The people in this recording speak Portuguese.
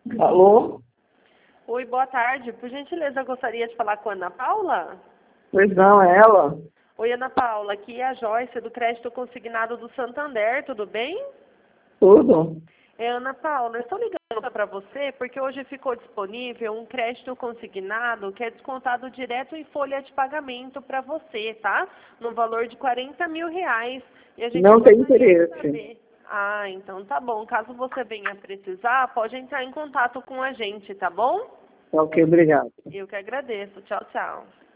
Alô? Oi, boa tarde. Por gentileza, eu gostaria de falar com a Ana Paula. Pois não, é ela? Oi, Ana Paula. Aqui é a Joyce, do Crédito Consignado do Santander. Tudo bem? Tudo? Ana Paula, eu estou ligando para você porque hoje ficou disponível um crédito consignado que é descontado direto em folha de pagamento para você, tá? No valor de R$ 40.000. E a gente Não tem gostaria de interesse. saber. Ah, então tá bom. Caso você venha precisar, pode entrar em contato com a gente, tá bom? Ok, obrigado. Eu que agradeço. Tchau, tchau.